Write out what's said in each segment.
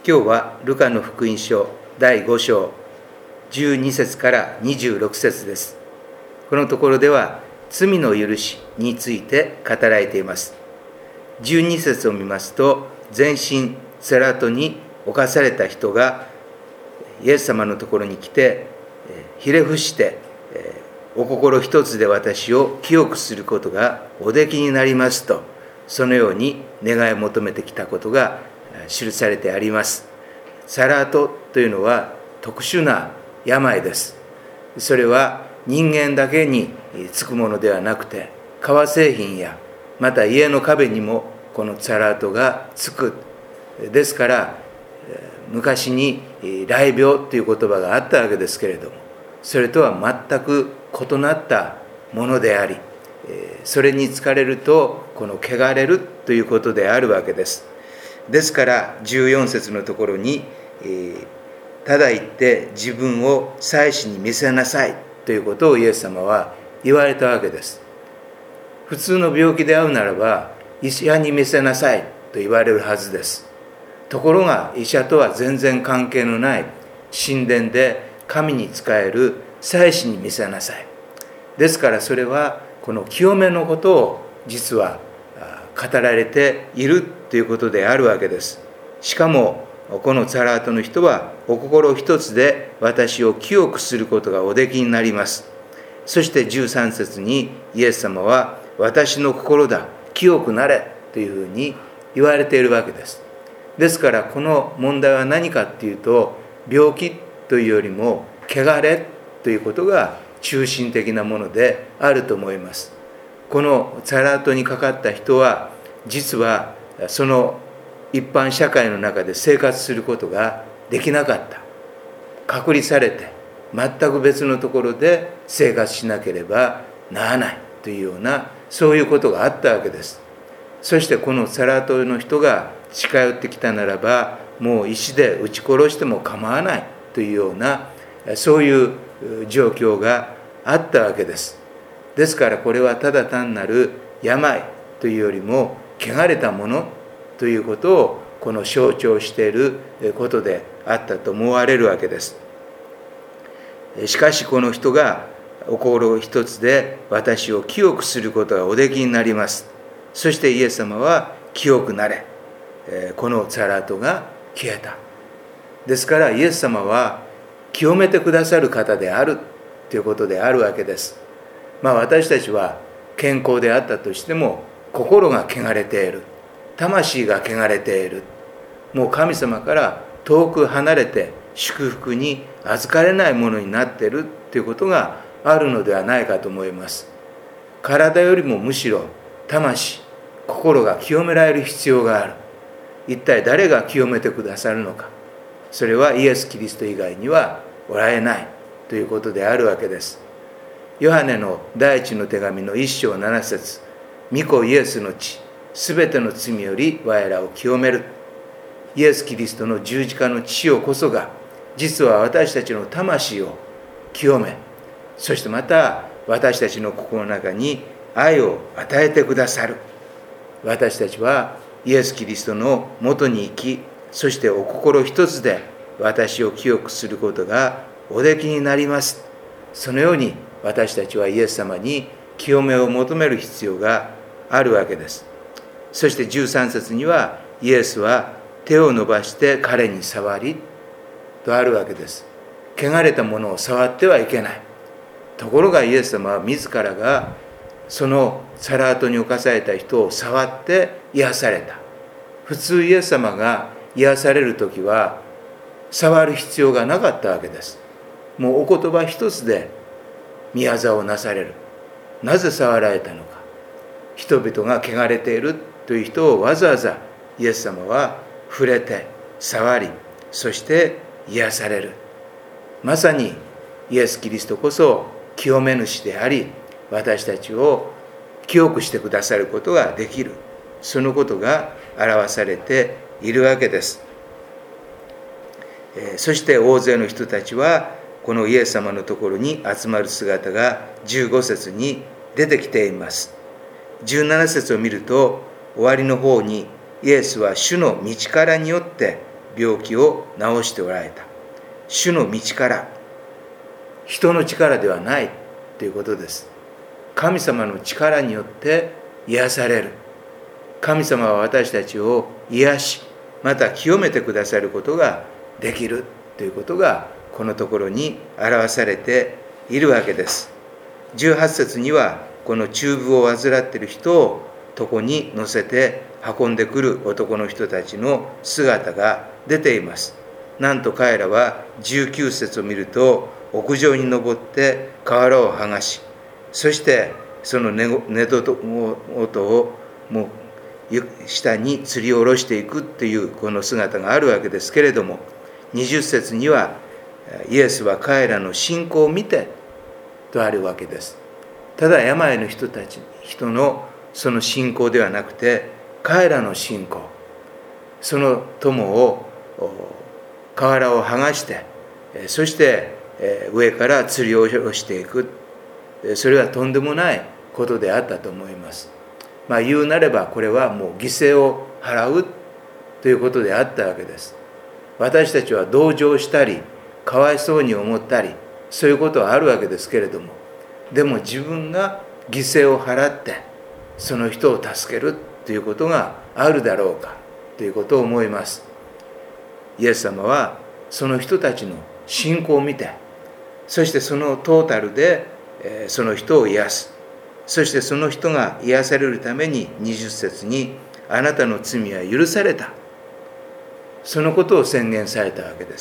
今日はルカの福音書第5章12節から26節です。このところでは罪の許しについて語られています。12節を見ますと、全身セラトに侵された人がイエス様のところに来て、ひれ伏してお心一つで私を清くすることがおできになりますと、そのように願い求めてきたことが記されてあります。サラートというのは特殊な病です。それは人間だけにつくものではなくて、革製品やまた家の壁にもこのサラートがつく。ですから昔に雷病という言葉があったわけですけれども、それとは全く異なったものであり、それに疲れるとこの汚れるということであるわけです。ですから14節のところに、ただ言って自分を祭司に見せなさいということをイエス様は言われたわけです。普通の病気であるならば医者に見せなさいと言われるはずです。ところが医者とは全然関係のない神殿で神に仕える祭司に見せなさい。ですからそれはこの清めのことを実は語られているということであるわけです。しかもこのサラートの人はお心一つで私を清くすることがおできになります。そして13節にイエス様は私の心だ、清くなれというふうに言われているわけです。ですからこの問題は何かっていうと、病気というよりも汚れということが中心的なものであると思います。このサラートにかかった人は実はその一般社会の中で生活することができなかった。隔離されて全く別のところで生活しなければならないというような、そういうことがあったわけです。そしてこのサラートの人が近寄ってきたならばもう石で撃ち殺しても構わないというような、そういう状況があったわけです。ですからこれはただ単なる病というよりも汚れたものということをこの象徴していることであったと思われるわけです。しかしこの人がお心一つで私を清くすることがおできになります。そしてイエス様は清くなれ。このサラートが消えた。ですからイエス様は清めてくださる方であるということであるわけです。私たちは健康であったとしても心が汚れている、魂が汚れている、もう神様から遠く離れて祝福に預かれないものになっているということがあるのではないかと思います。体よりもむしろ魂、心が清められる必要がある。一体誰が清めてくださるのか。それはイエス・キリスト以外にはおられないということであるわけです。ヨハネの第一の手紙の1章7節、御子イエスの血、すべての罪より我らを清める。イエス・キリストの十字架の血をこそが実は私たちの魂を清め、そしてまた私たちの心の中に愛を与えてくださる。私たちはイエス・キリストのもとに行き、そしてお心一つで私を清くすることがおできになります。そのように私たちはイエス様に清めを求める必要があるわけです。そして13節にはイエスは手を伸ばして彼に触りとあるわけです。汚れたものを触ってはいけない。ところがイエス様は自らがそのサラートに侵された人を触って癒された。普通イエス様が癒されるときは触る必要がなかったわけです。もうお言葉一つで御業をなされる。なぜ触られたのか。人々が汚れているという人をわざわざイエス様は触れて触り、そして癒される。まさにイエス・キリストこそ清め主であり、私たちを清くしてくださることができる。そのことが表されているわけです。そして大勢の人たちはこのイエス様のところに集まる姿が15節に出てきています。17節を見ると終わりの方にイエスは主の道からによって病気を治しておられた。主の道から、人の力ではないということです。神様の力によって癒される。神様は私たちを癒し、また清めてくださることができるということがこのところに表されているわけです。18節にはこの中風を患っている人を床に乗せて運んでくる男の人たちの姿が出ています。なんと彼らは19節を見ると、屋上に登って瓦を剥がし、そしてその根元をもう下に吊り下ろしていくっていうこの姿があるわけですけれども、20節にはイエスは彼らの信仰を見てとあるわけです。ただ病の人のその信仰ではなくて、彼らの信仰、その友を瓦を剥がして、そして上から吊り下ろしていく、それはとんでもないことであったと思います。言うなればこれはもう犠牲を払うということであったわけです。私たちは同情したりかわいそうに思ったり、そういうことはあるわけですけれども、でも自分が犠牲を払ってその人を助けるということがあるだろうかということを思います。イエス様はその人たちの信仰を見て、そしてそのトータルでその人を癒す。そしてその人が癒されるために20節にあなたの罪は許された、そのことを宣言されたわけです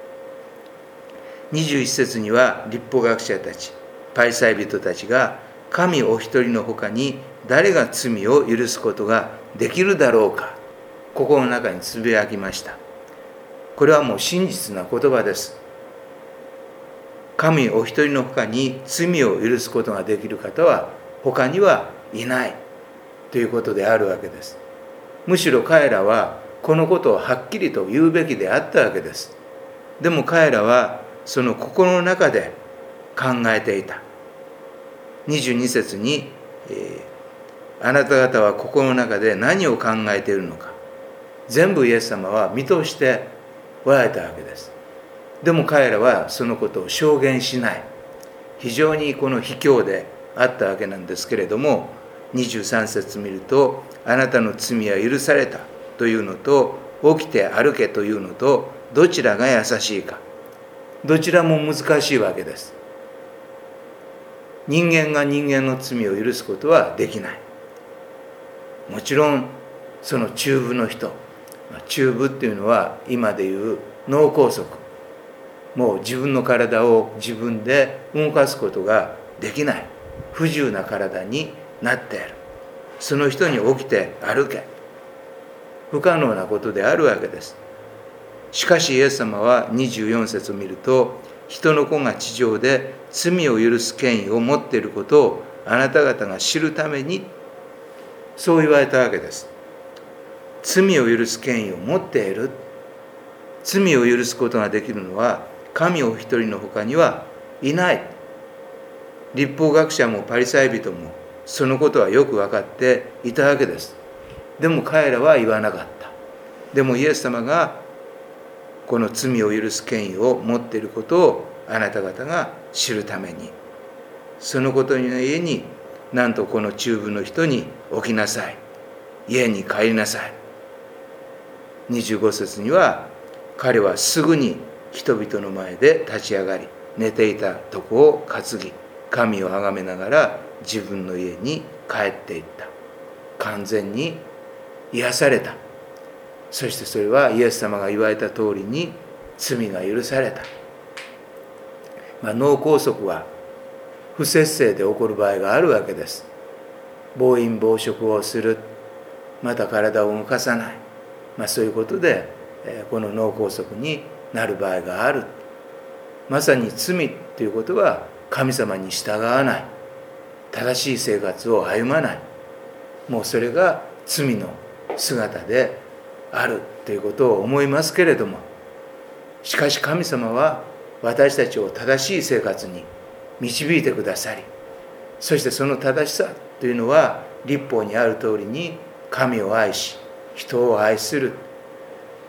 。21節には律法学者たち、パリサイ人たちが、神お一人のほかに誰が罪を許すことができるだろうか、心の中につぶやきました。これはもう真実な言葉です。神お一人のほかに罪を許すことができる方は他にはいないということであるわけです。むしろ彼らはこのことをはっきりと言うべきであったわけです。でも彼らはその心の中で考えていた。22節に、あなた方は心の中で何を考えているのか、全部イエス様は見通しておられたわけです。でも彼らはそのことを証言しない。非常にこの卑怯であったわけなんですけれども、23節見ると、あなたの罪は許されたというのと、起きて歩けというのと、どちらが優しいか。どちらも難しいわけです。人間が人間の罪を許すことはできない。もちろんその中部の人、中部っていうのは今でいう脳梗塞、もう自分の体を自分で動かすことができない、不自由な体になっている。その人に起きて歩け、不可能なことであるわけです。しかしイエス様は24節を見ると、人の子が地上で罪を許す権威を持っていることをあなた方が知るために、そう言われたわけです。罪を許す権威を持っている。罪を許すことができるのは神お一人の他にはいない。律法学者もパリサイ人もそのことはよく分かっていたわけです。でも彼らは言わなかった。でもイエス様がこの罪を許す権威を持っていることをあなた方が知るために、そのことの家に、なんとこの中部の人に起きなさい、家に帰りなさい。25節には、彼はすぐに人々の前で立ち上がり、寝ていた床を担ぎ、神を崇めながら自分の家に帰っていった。完全に癒された。そしてそれはイエス様が言われた通りに罪が許された。脳梗塞は不節制で起こる場合があるわけです。暴飲暴食をする、また体を動かさない、そういうことでこの脳梗塞になる場合がある。まさに罪ということは神様に従わない、正しい生活を歩まない、もうそれが罪の姿であるということを思いますけれども、しかし神様は私たちを正しい生活に導いてくださり、そしてその正しさというのは律法にある通りに神を愛し人を愛する、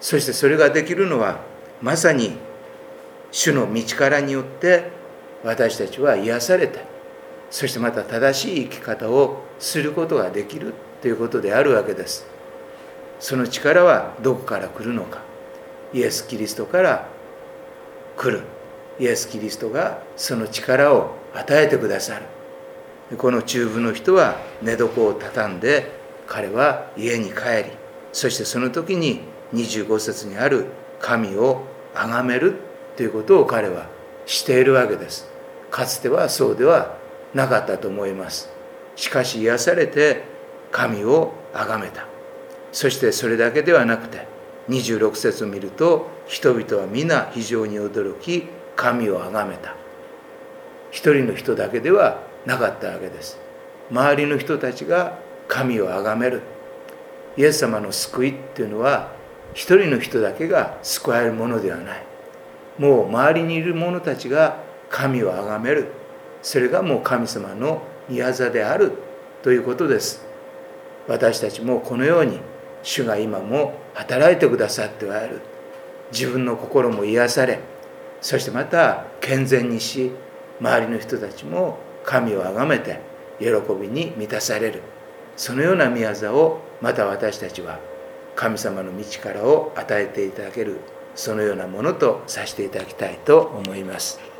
そしてそれができるのはまさに主の道からによって私たちは癒されて、そしてまた正しい生き方をすることができるということであるわけです。その力はどこから来るのか。イエス・キリストから来る。イエス・キリストがその力を与えてくださる。この中部の人は寝床を畳んで、彼は家に帰り、そしてその時に25節にある神を崇めるということを彼はしているわけです。かつてはそうではなかったと思います。しかし癒されて神を崇めた。そしてそれだけではなくて、26節を見ると、人々は皆非常に驚き神を崇めた。一人の人だけではなかったわけです。周りの人たちが神を崇める。イエス様の救いっていうのは一人の人だけが救われるものではない。もう周りにいる者たちが神を崇める。それがもう神様の御業であるということです。私たちもこのように主が今も働いてくださっておられる。自分の心も癒され、そしてまた健全にし、周りの人たちも神を崇めて喜びに満たされる。そのような御業をまた私たちは神様の道からを与えていただける、そのようなものとさせていただきたいと思います。